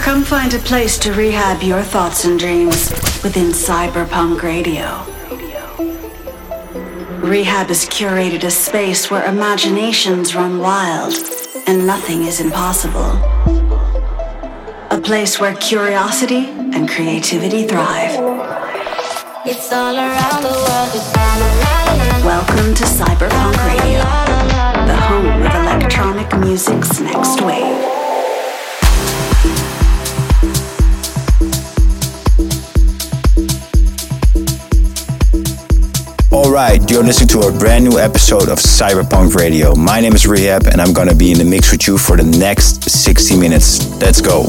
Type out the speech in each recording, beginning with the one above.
Come find a place to rehab your thoughts and dreams within Cyberpunk Radio. Rehab has curated a space where imaginations run wild and nothing is impossible. A place where curiosity and creativity thrive. It's all around the world. Welcome to Cyberpunk Radio, the home of electronic music's next wave. Alright, you're listening to a brand new episode of Cyberpunk Radio. My name is Rehab and I'm gonna be in the mix with you for the next 60 minutes. Let's go.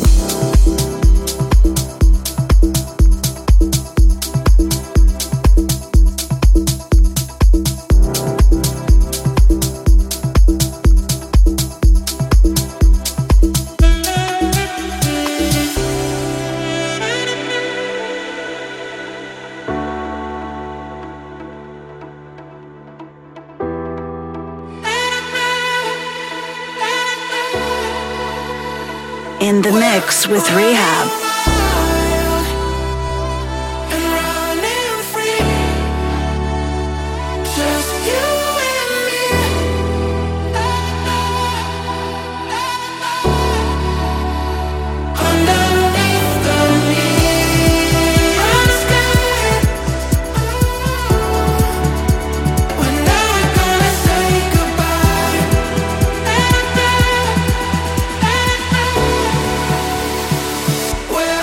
In the mix with Rehab. Well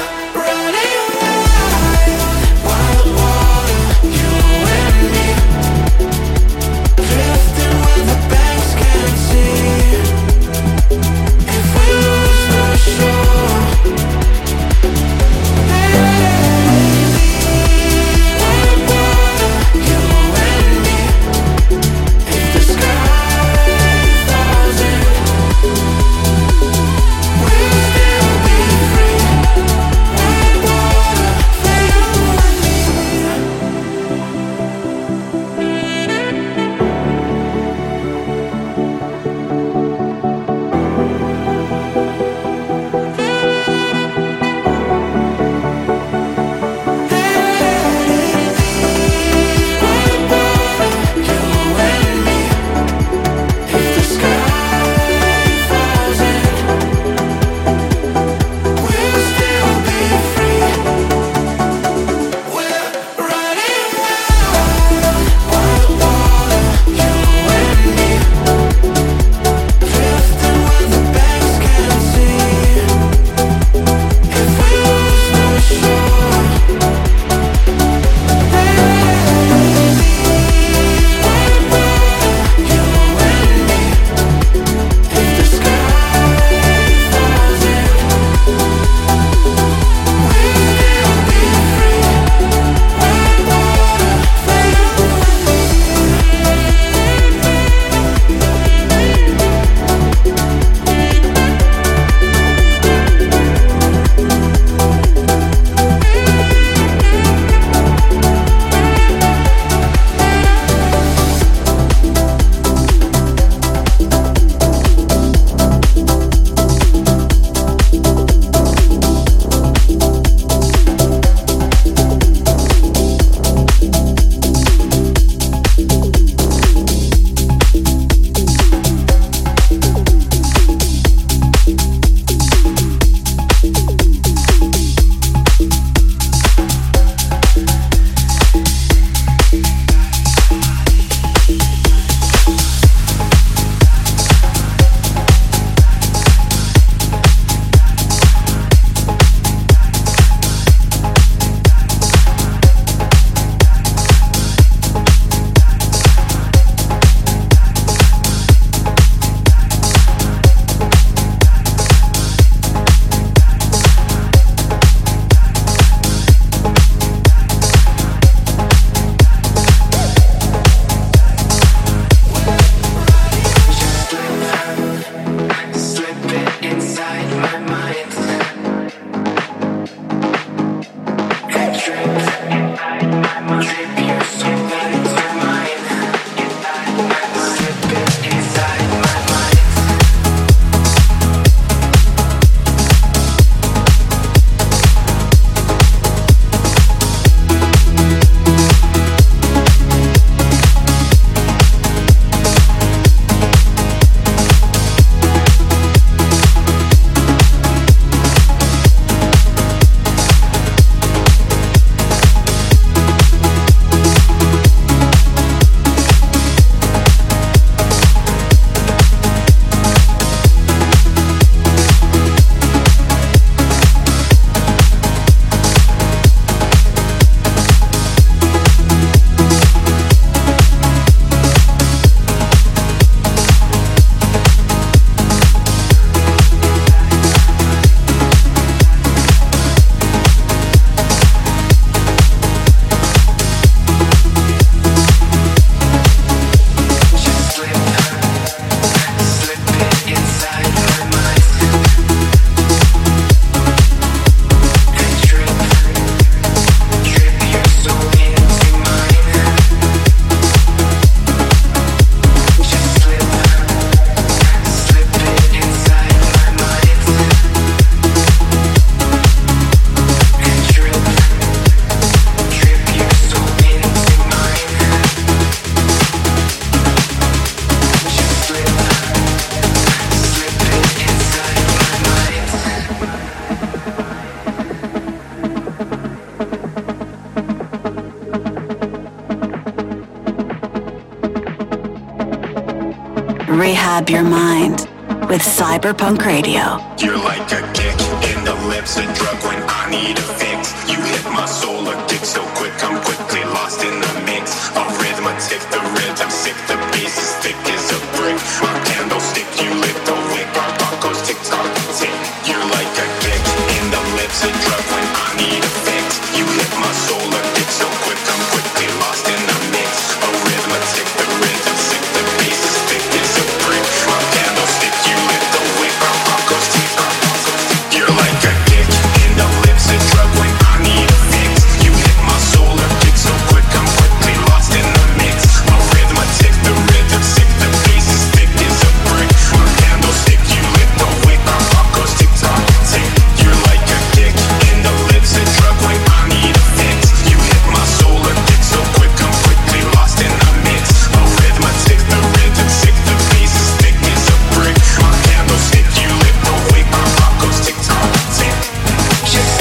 rehab your mind with Cyberpunk Radio. You're like a kick in the lips, a drug when I need a fix. You hit my soul, a dick so quick, I'm quickly lost in the mix. Arithmetic, the rhythm sick, the bass is thick as a brick. My candlestick, you lit the wick, our clock goes tick tock tick. You're like a kick in the lips, a drug when I need a fix. You hit my soul, a dick so quick, I'm quickly lost in the mix. Arithmetic, the rhythm sick, the bass is thick as a brick. My candlestick, you lit the wick, our clock goes tick tock tick. You're like a kick in the lips, a drug when I need a fix. You hit my soul, a dick so quick, I'm quickly lost in the mix. Arithmetic, the rhythm sick, the bass is thick as a brick. My candlestick, you lit the wick, our clock goes tick tock tick. You're like a kick in the lips, a drug when I need a fix. You hit my soul, a dick so quick, I'm quickly lost in the mix. Arithmetic, the rhythm sick, the bass is thick as a brick. My candlestick, you lit the wick, our clock goes tick tock tick. Just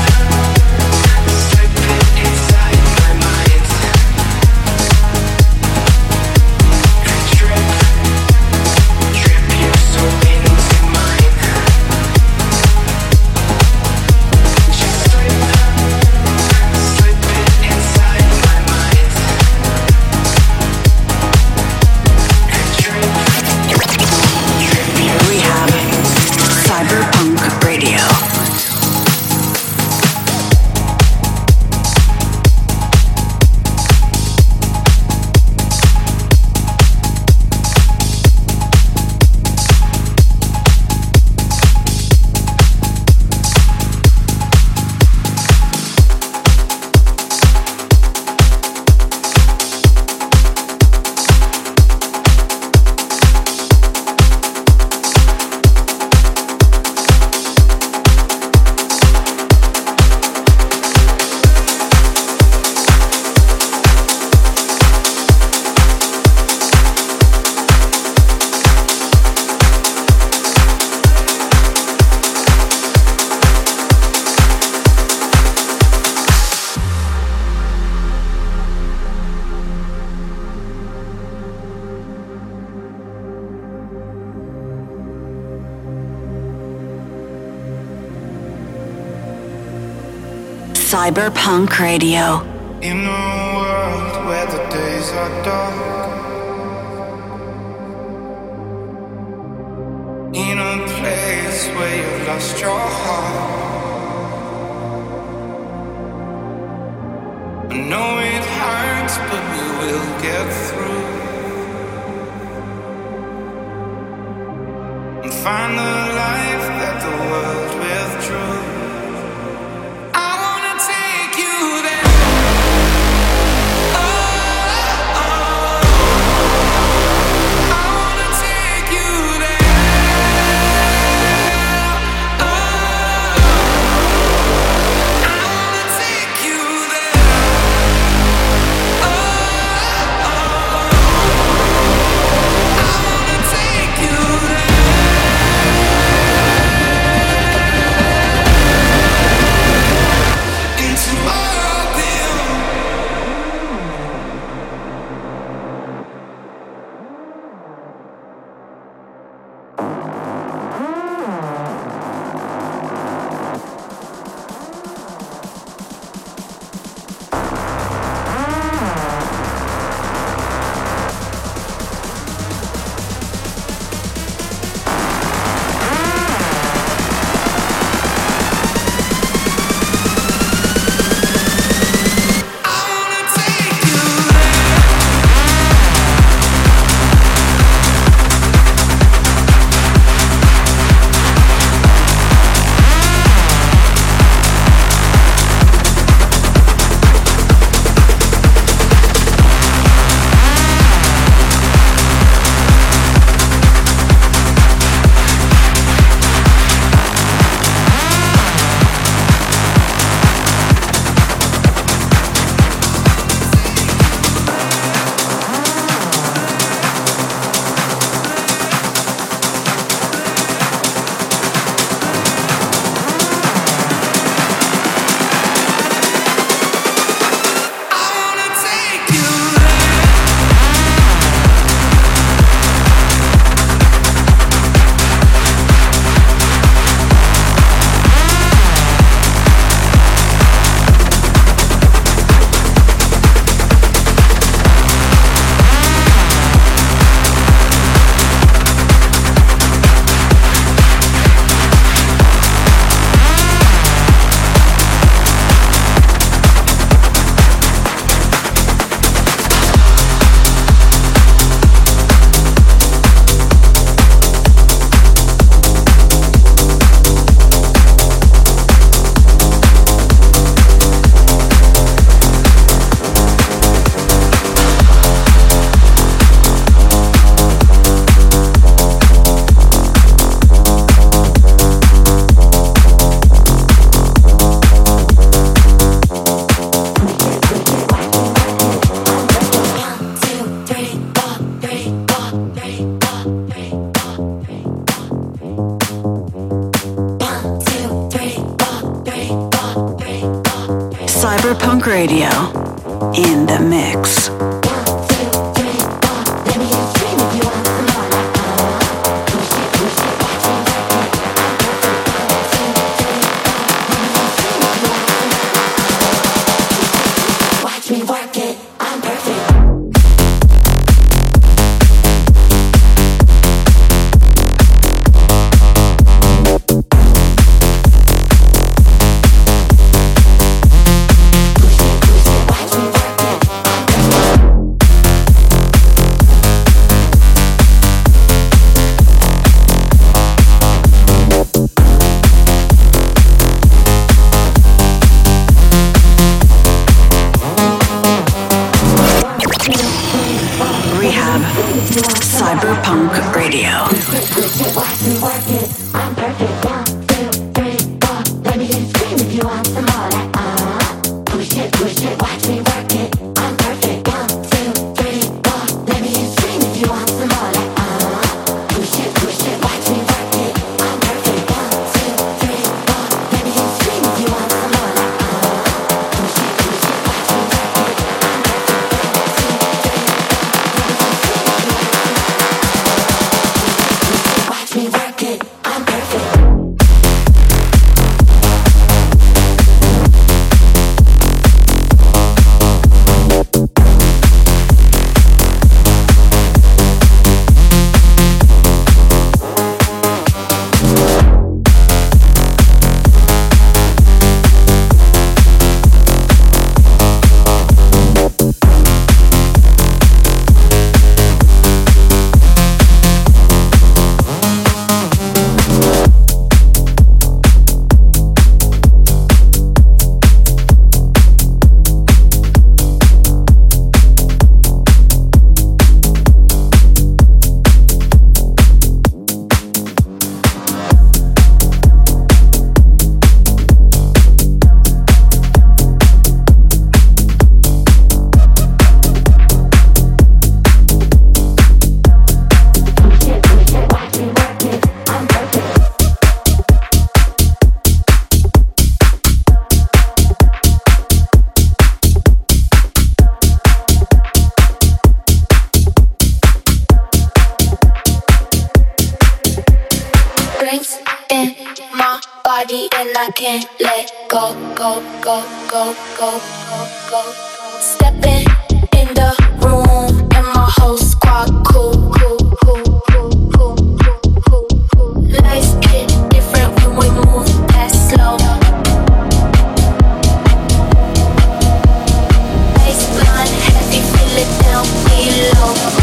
slipping inside my mind. Trip, you're so into mine. Just slipping inside my mind. Trip, Rehab. Cyberpunk Radio. Cyberpunk Radio. In a world where the days are dark, in a place where you've lost your heart, I know it hurts, but we will get through and find the life that the world withdrew. Yeah. Cyberpunk Radio in the mix. Cyberpunk Radio. Can't let go, go, go, go, go, go, go. Stepping in the room and my whole squad cool, cool, cool, cool, cool, cool, cool. Lights hit different when we move that slow. Baseline heavy, feel it down below.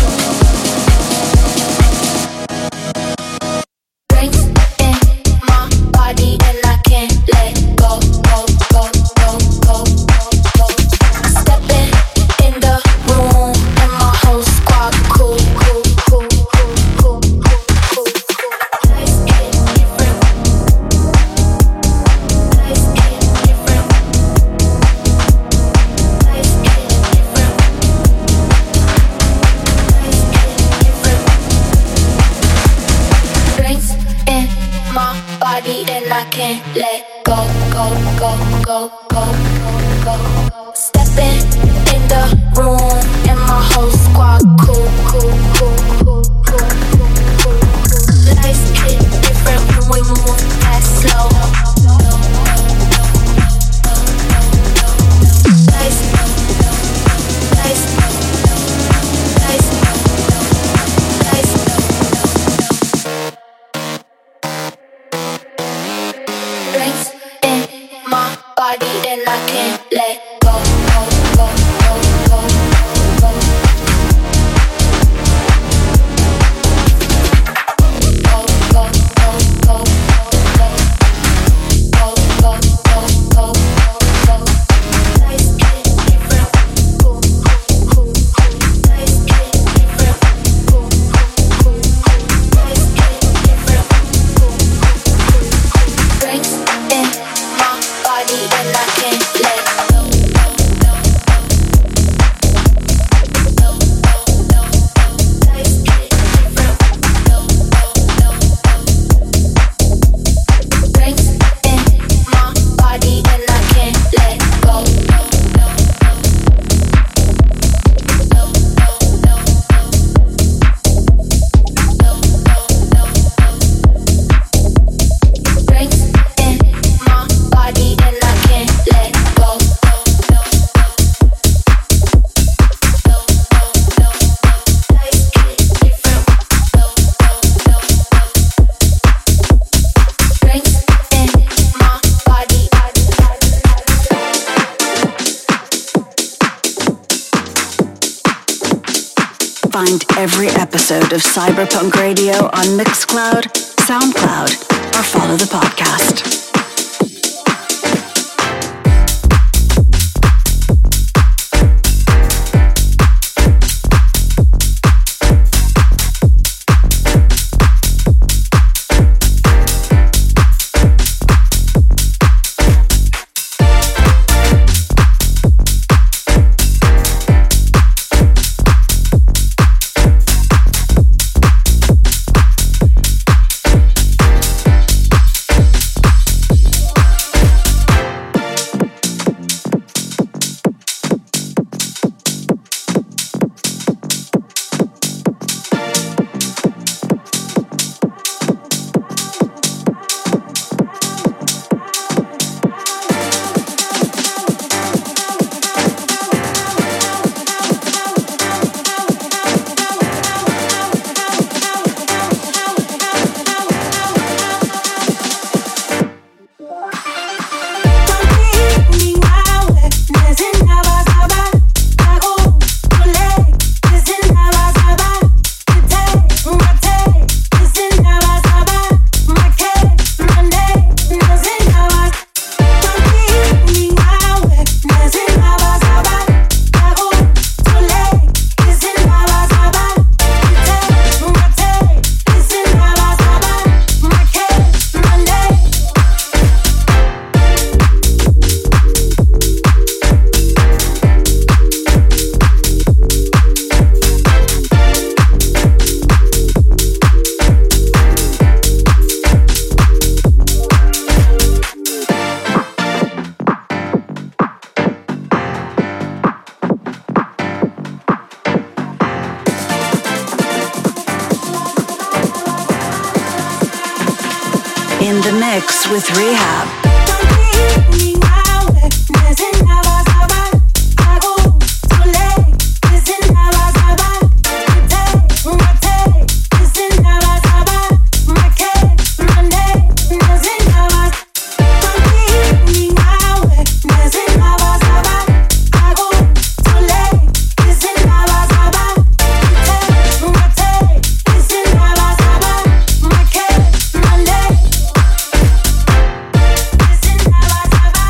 Drinks in my body and I can't let go, go, go, go, go, go, go. Stepping in the room and my whole squad cool, cool, cool, cool, cool, cool, cool. Lights get different. Lights get different. Lights get different. Lights get different. Drinks in my body and I can't let go, go, go, go, go, go, go. Stepping in the room and my whole squad cool, cool, cool, cool, cool, cool, cool. Lights hit different when we move that slow. Lights, lights, lights, lights. Drinks in my body and I can't let go, go, go, go, go, go. Go, go, go, go, go, go. Find every episode of Cyberpunk Radio on Mixcloud, SoundCloud, or follow the podcast. In the mix with Rehab. Bye.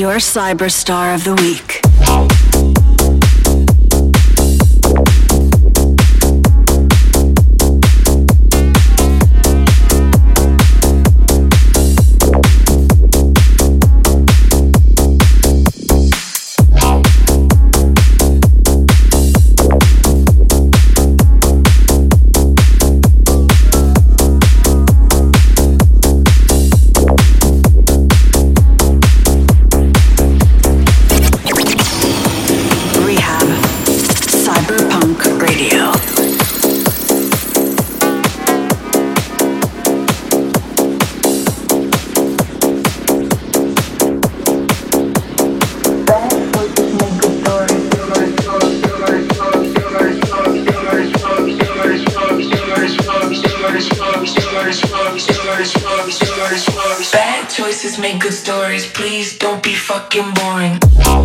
your Cyberstar of the Week. Bad choices make good stories. Please don't be fucking boring.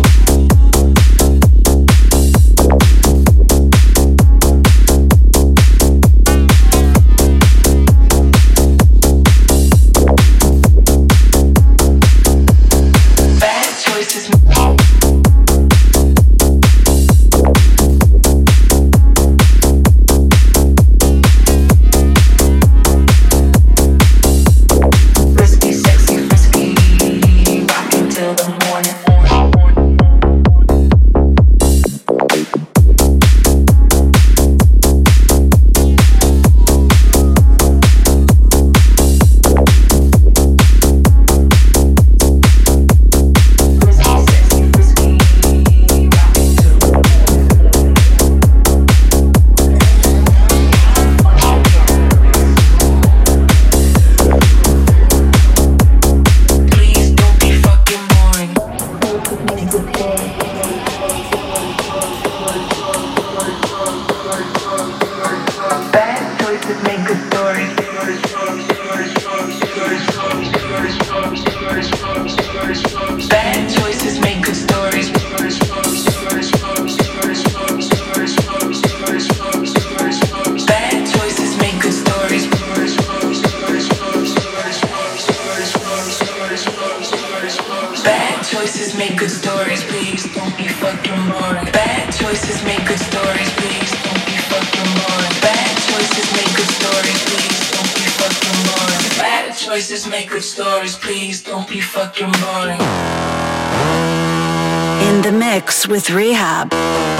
In the mix with Rehab.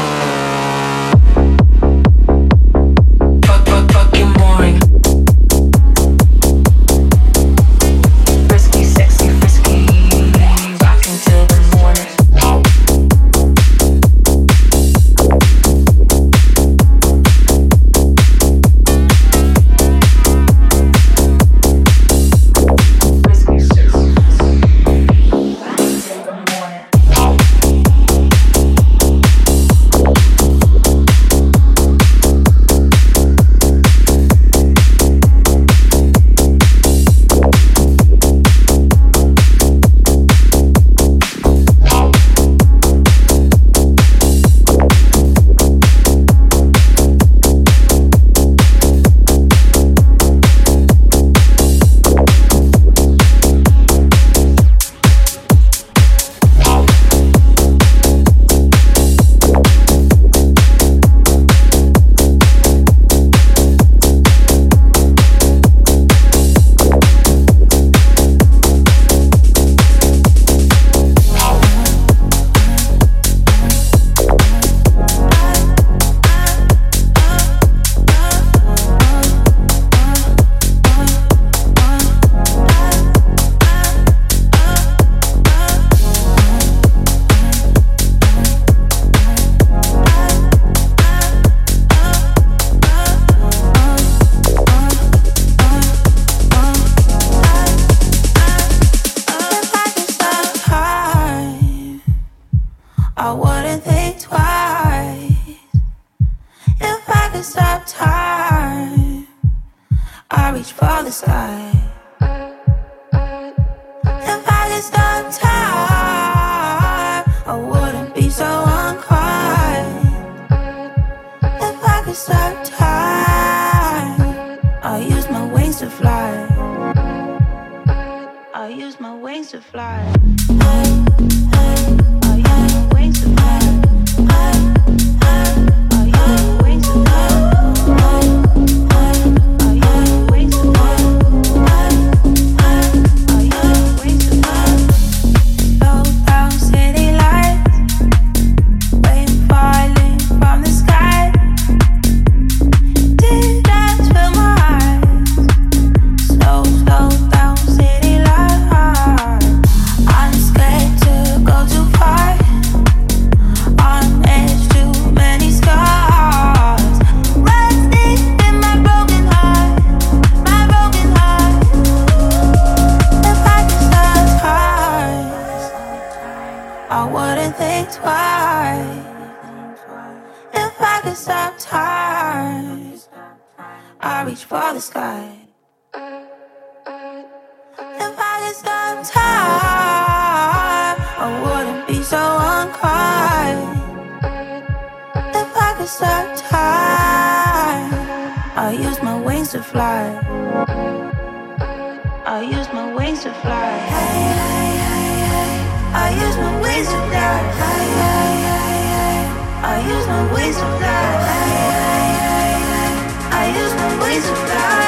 Fucking boring. Risky, sexy, frisky. Rockin' till the morning. I use my wings to fly. I could stop time, I reach for the sky. If I could stop time, I wouldn't be so unkind. If I could stop time, I'll use my wings to fly. I'll use my wings to fly. I'll use my wings to fly. I'll use my wings to fly. I'll use my wings to fly.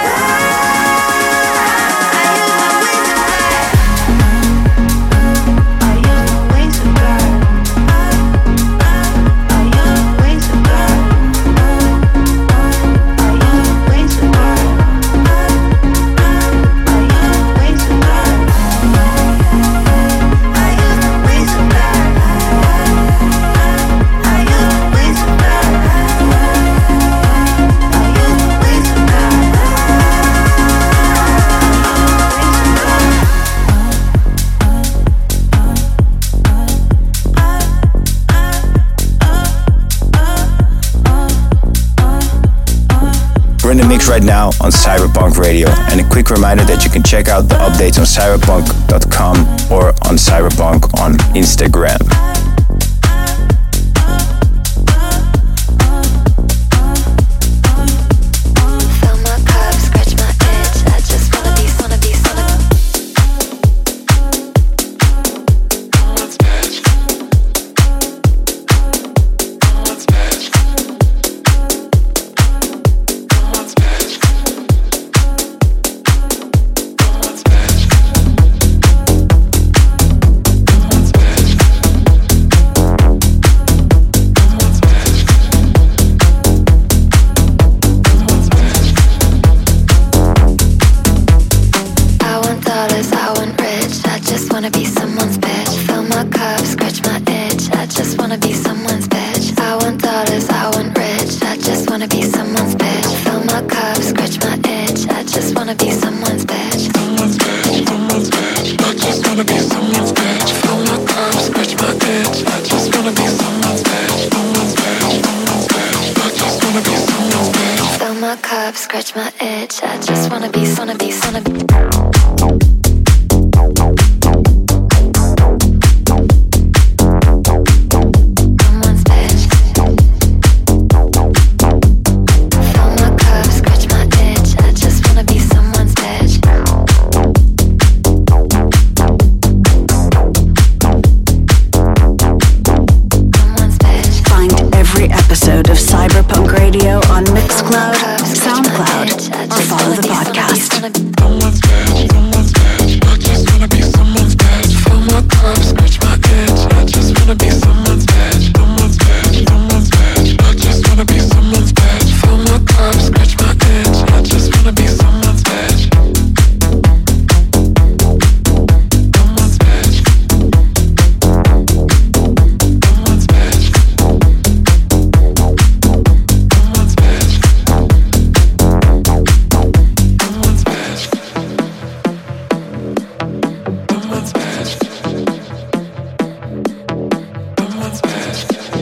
In the mix right now on Cyberpunk Radio, and a quick reminder that you can check out the updates on cyberpunk.com or on Cyberpunk on Instagram. Scratch my itch. I just wanna be, wanna be, wanna be. Someone's bitch. Fill my cup, scratch my itch. I just wanna be someone's bitch. Someone's bitch. Find every episode of Cyberpunk Radio on Mixcloud, SoundCloud, or follow the podcast. Someone's bitch. I just wanna be someone's bitch. Fill my cup, scratch my itch. I just wanna be someone's bitch. Someone's bitch. I just wanna be someone's bitch. Fill my cup, scratch my itch. I just wanna be someone's bitch. Someone's bitch. Someone's bitch. Someone's bitch. Someone's bitch. Someone's bitch. Someone's bitch.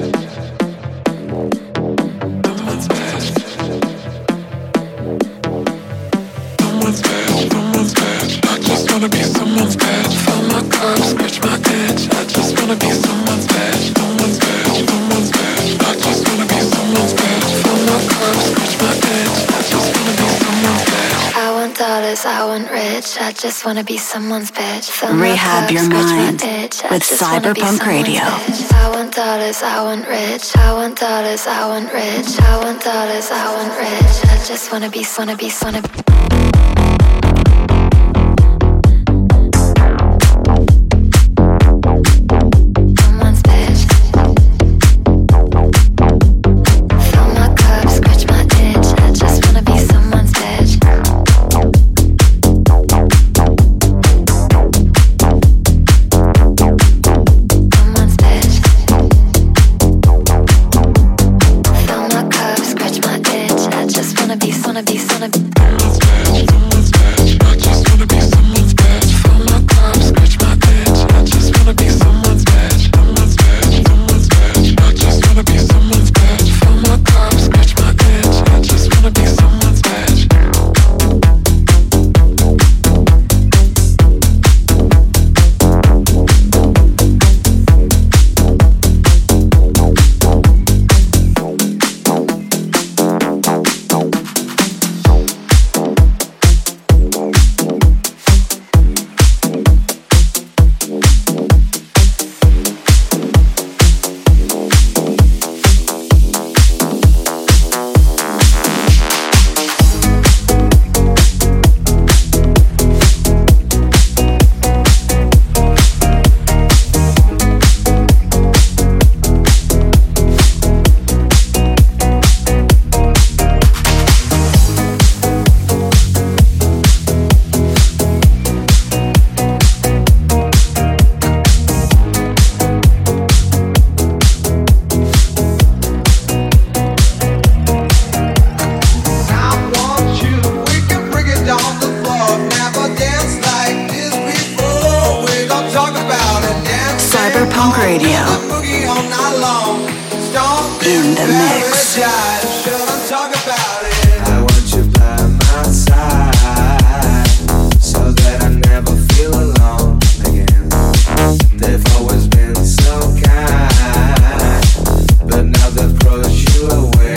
Someone's bitch. Someone's bitch. Someone's bitch. I just wanna be someone's bitch. Fill my cup, scratch my itch. I just wanna be someone's bitch. Someone's bitch. Someone's bitch. I just wanna be someone's bitch. Fill my cup, scratch my itch. I just wanna be someone's bitch. I want dollars, I want rich. I just wanna be someone's bitch. Fill my Rehab cup, your scratch my mind itch. I with just wanna be Cyberpunk someone's Radio. bitch. I want dollars, I want rich. I want dollars, I want rich. I want dollars, I want rich. I just wanna be, wanna be, wanna be. Someone's bitch. Fill my cup, scratch my itch. I just wanna be someone's bitch. Someone's bitch. Fill my cup, scratch my itch. I just wanna be, wanna be, wanna be. Cyberpunk Radio. In the mix. I want you by my side, so that I never feel alone again. They've always been so kind, but now they've pushed you away.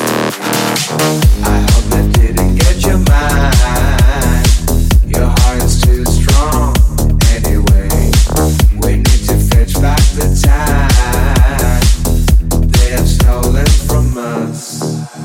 I hope that didn't get your mind. Your heart's too strong anyway. We need to fetch back the time they have stolen from us.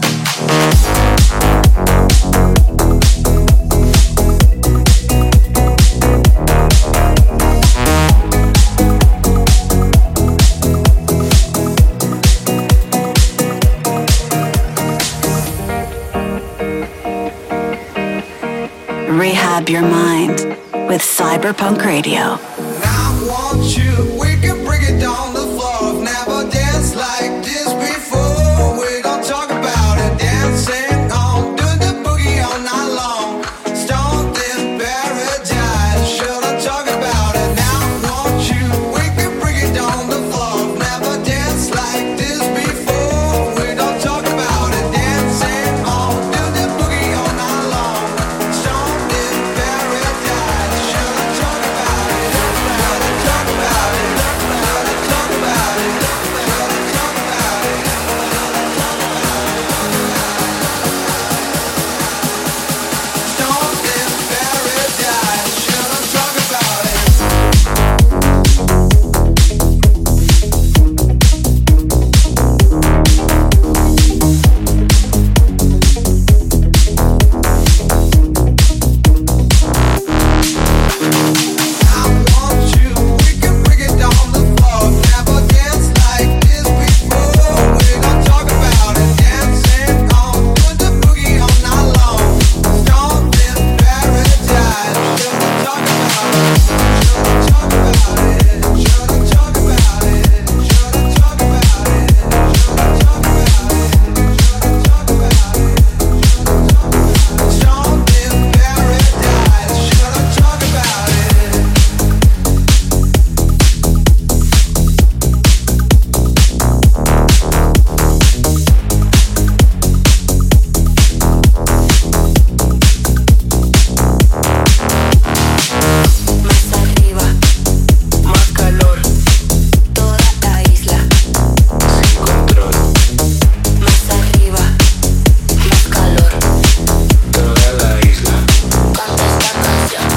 Rehab your mind with Cyberpunk Radio. I want you, we can bring it down the floor. I've never danced like this before. We don't talk about it, dancing on, doing the boogie all night long. Stoned in paradise, shouldn't talk about it. Now I want you, we can bring it down the floor. I've never danced like this before. We don't talk about it, dancing on, doing the boogie all night long. Stoned in paradise, shouldn't talk about it. Shouldn't talk about it. Shouldn't talk about it. Shouldn't talk about it. Stoned in paradise, shouldn't talk about it. I want you, we can bring it down the floor. Never danced like this before. We don't talk about it, dancing on, doing the boogie all night long. Stoned in paradise, shouldn't talk about it. Shouldn't talk about it. Shouldn't talk about it. Shouldn't talk about it. Shouldn't talk about it. Shouldn't talk about it. Stoned in paradise, shouldn't talk about it. Más arriba, más calor, toda la isla, sin control. Más arriba, más calor, Toda la isla. canta esta canción.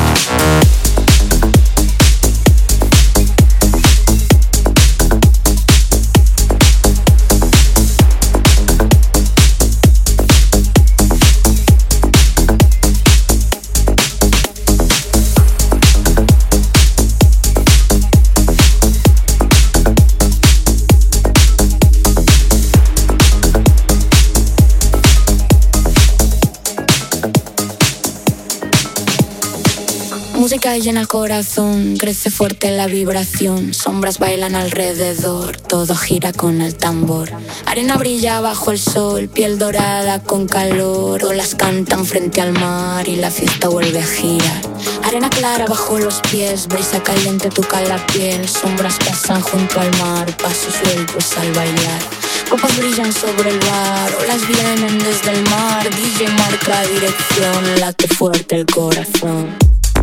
Música llena el corazón, crece fuerte la vibración. Sombras bailan alrededor, todo gira con el tambor. Arena brilla bajo el sol, piel dorada con calor. Olas cantan frente al mar y la fiesta vuelve a girar. Arena clara bajo los pies, brisa caliente toca la piel. Sombras pasan junto al mar, pasos sueltos al bailar. Copas brillan sobre el bar, olas vienen desde el mar. DJ marca dirección, late fuerte el corazón.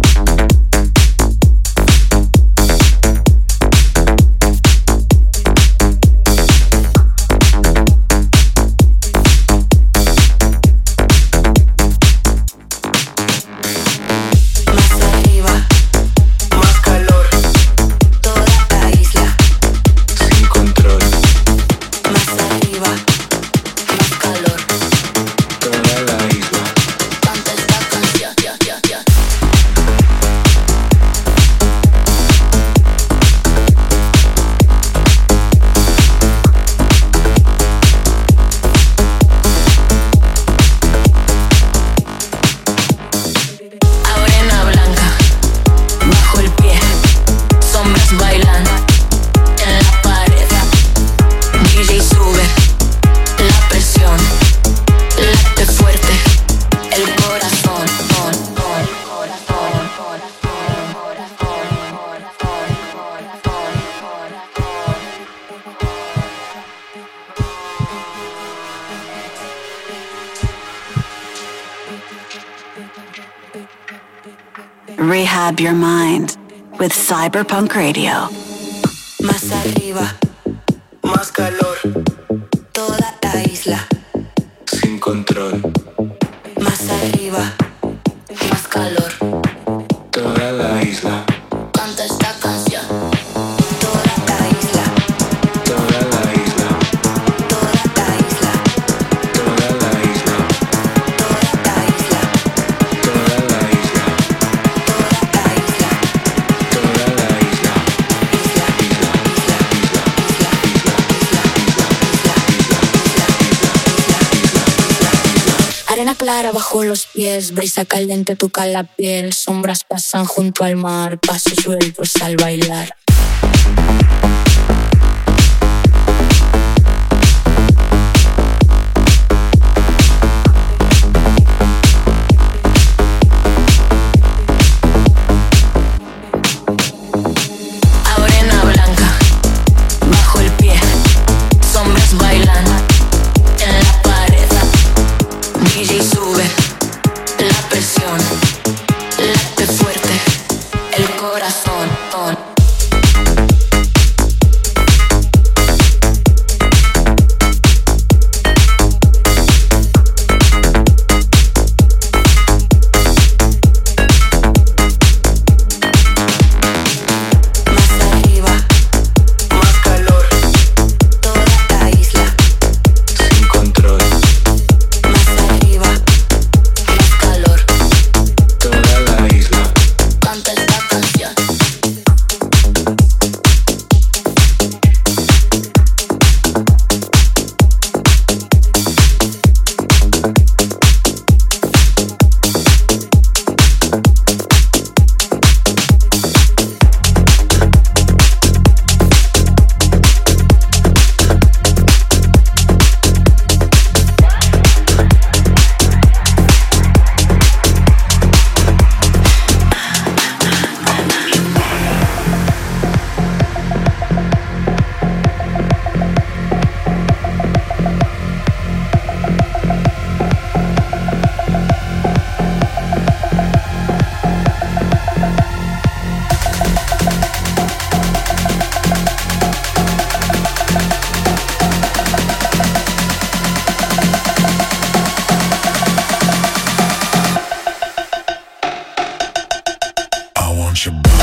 Más arriba, más calor, toda la isla, Sin control. más arriba, más calor, Toda la isla. canta esta canción, ya, ya, ya. Rehab your mind with Cyberpunk Radio. Más arriba, más calor, toda la isla, sin control. Más arriba, más calor, toda la isla. Canta esta canción. Toda la isla, toda la isla, toda la isla, toda la isla, toda la isla, toda la isla, toda la isla, toda la isla, isla, isla, isla, isla, isla. Arena clara bajo los pies, brisa caliente toca la piel, sombras pasan junto al mar, pasos sueltos al bailar. Arena blanca bajo el pie, sombras bailan en la pared. DJ sube la presión, late fuerte el corazón. Más arriba, más calor, toda la isla, sin control. Más arriba, más calor, toda la isla. Canta esta canción. I want your body.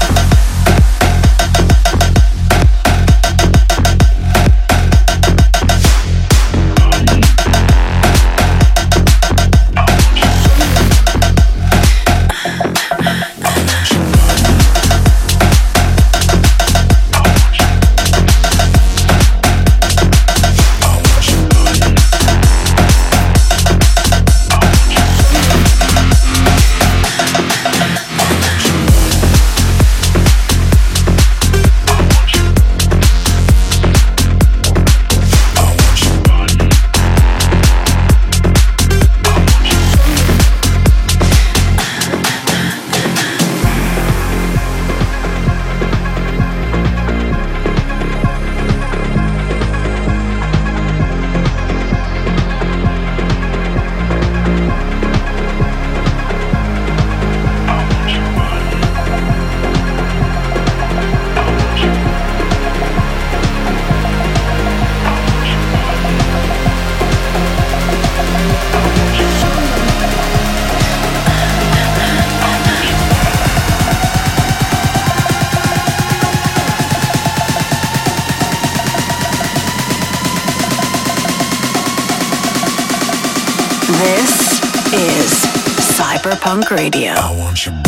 This is Cyberpunk Radio. I want your body.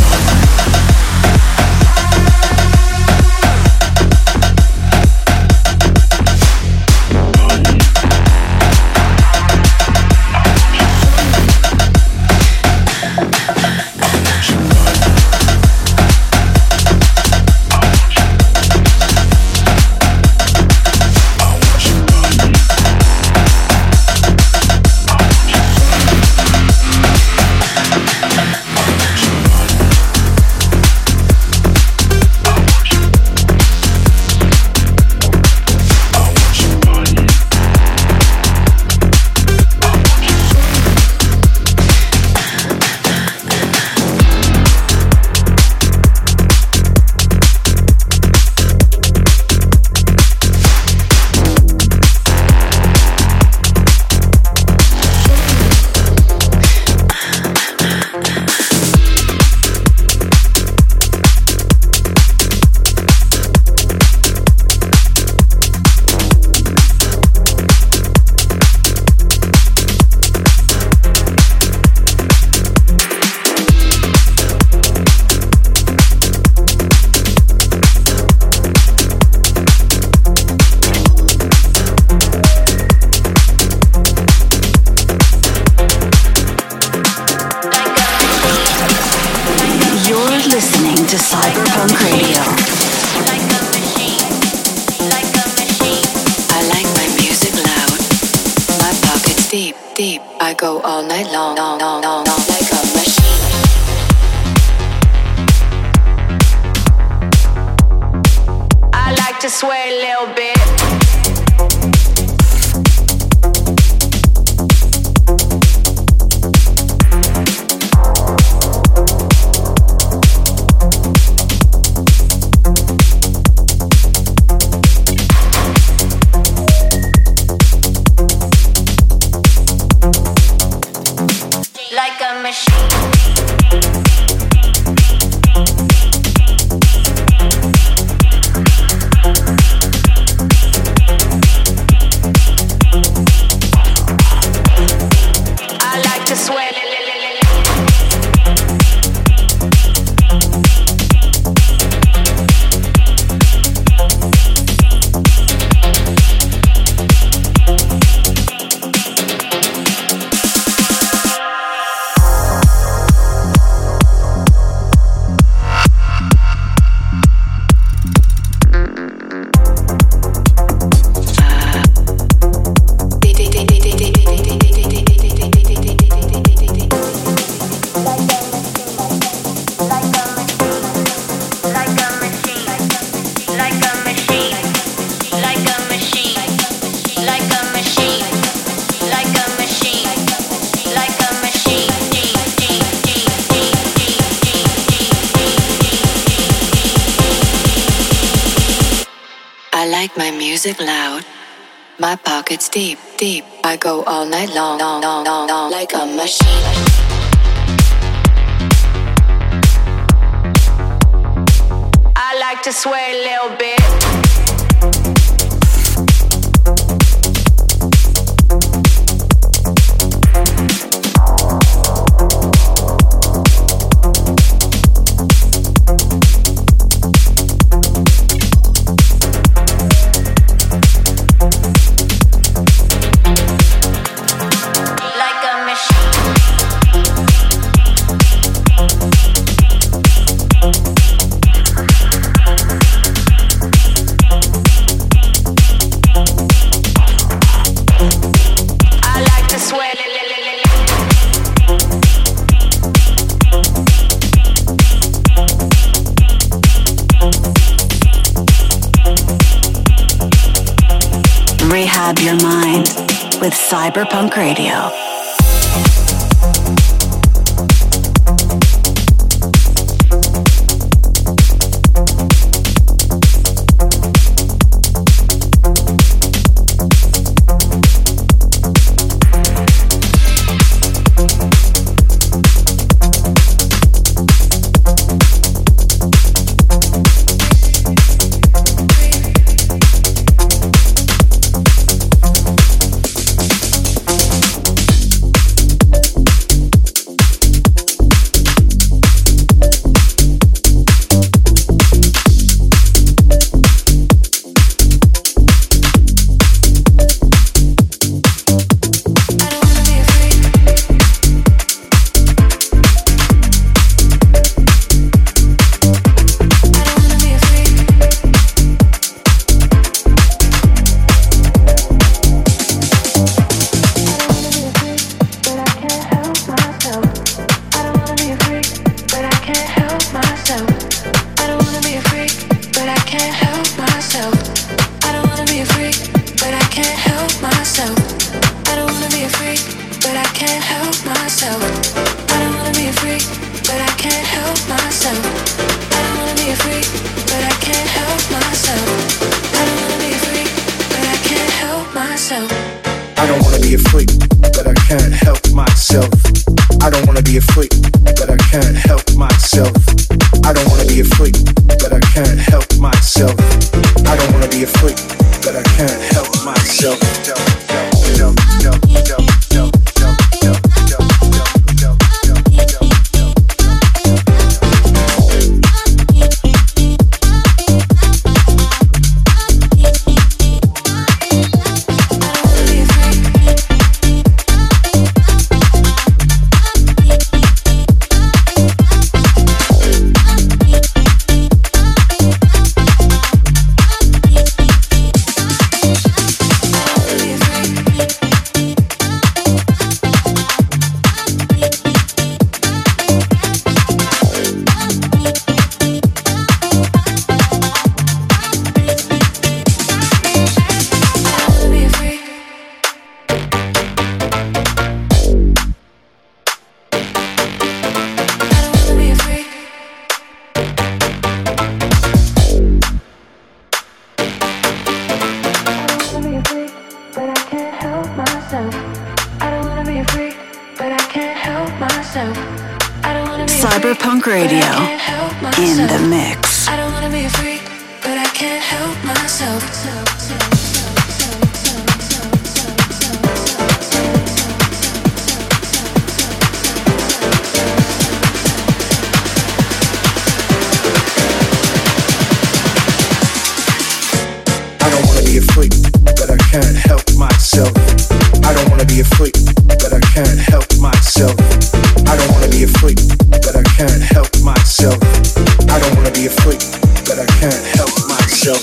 pockets deep, deep. I go all night long, long, long, long, long like a machine. I like to sway a little bit. Like a machine. I like to sweat. My music loud, my pockets deep, deep. I go all night long, long, long, long, long like a machine. I like to sway a little bit. Rehab your mind with Cyberpunk Radio. Cyberpunk Radio in the mix. I don't wanna be a freak, but I can't help myself. I don't wanna be a freak, but I can't help myself. I don't wanna be a freak, but I can't help myself. I don't wanna be a freak, but I can't help myself. I don't wanna be a freak, but I can't help myself.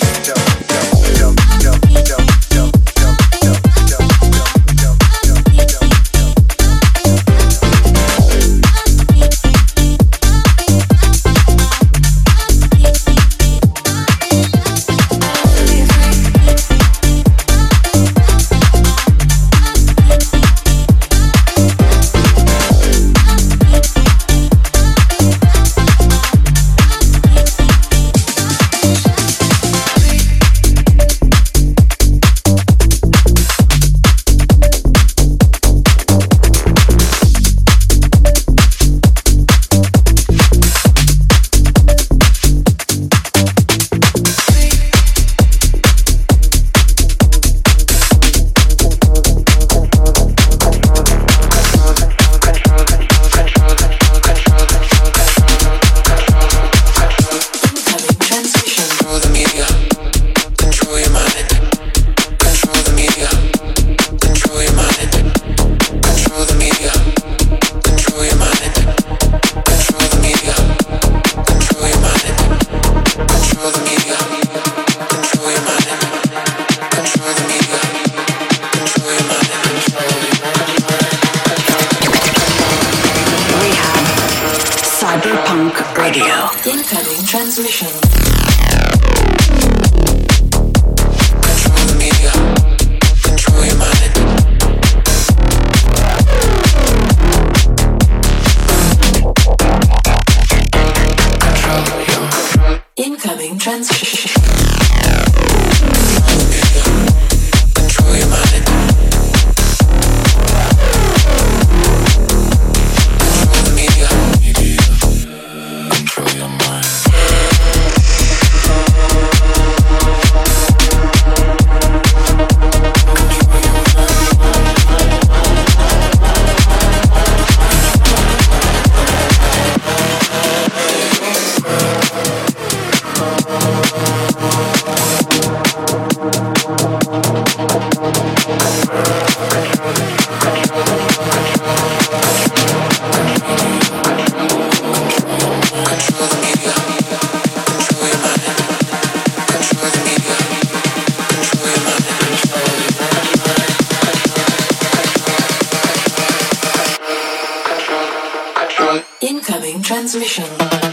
Incoming transmission.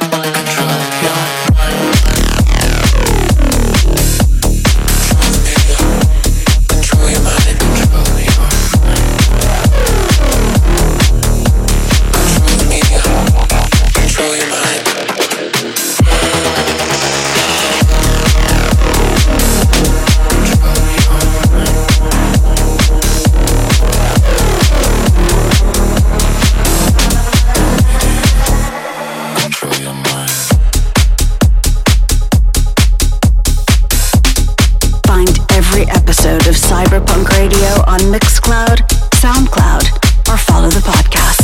Cyberpunk Radio on Mixcloud, SoundCloud, or follow the podcast.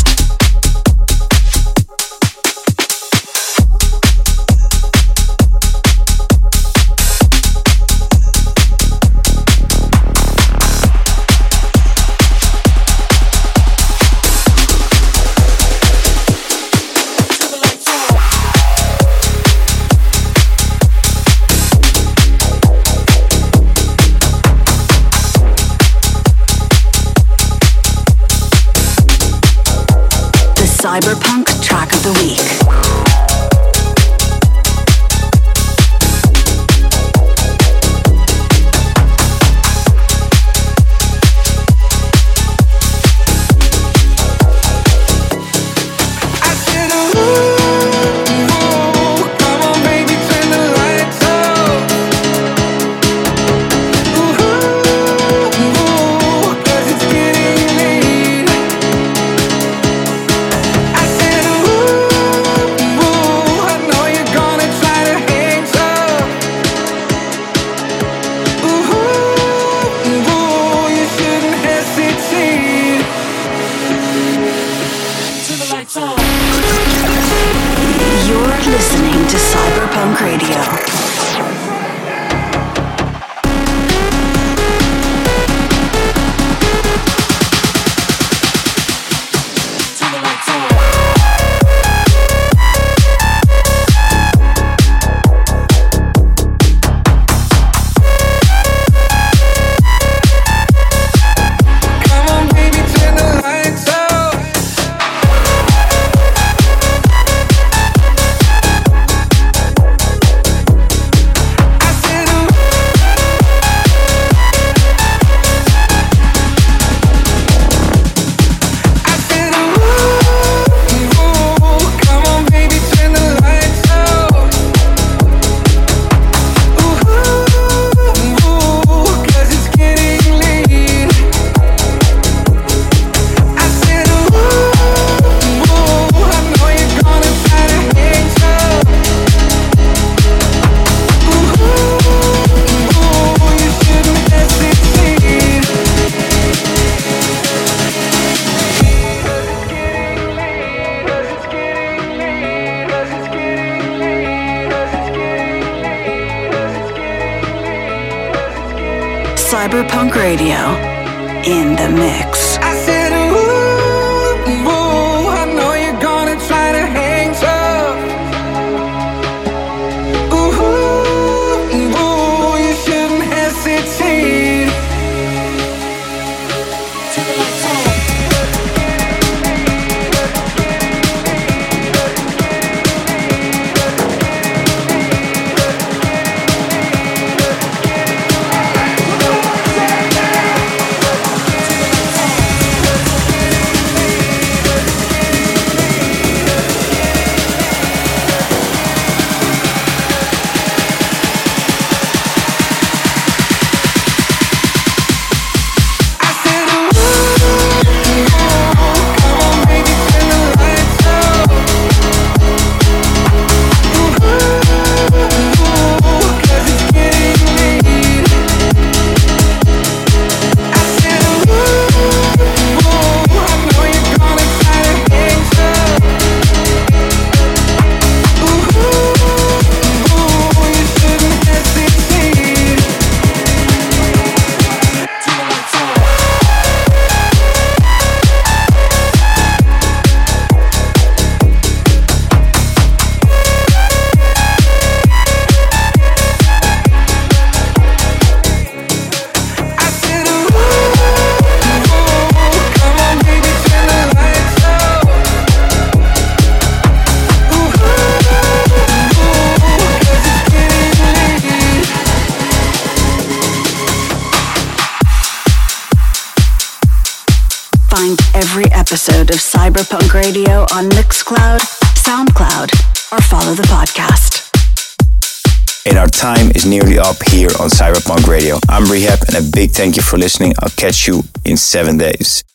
Cyberpunk Track of the Week. I Cyberpunk Radio. Cyberpunk Radio in the mix. I said, ooh, ooh, I know you're gonna try to hang tough. Ooh, ooh, you shouldn't hesitate. Find every episode of Cyberpunk Radio on Mixcloud, SoundCloud, or follow the podcast. And our time is nearly up here on Cyberpunk Radio. I'm Rehab, and a big thank you for listening. I'll catch you in 7 days.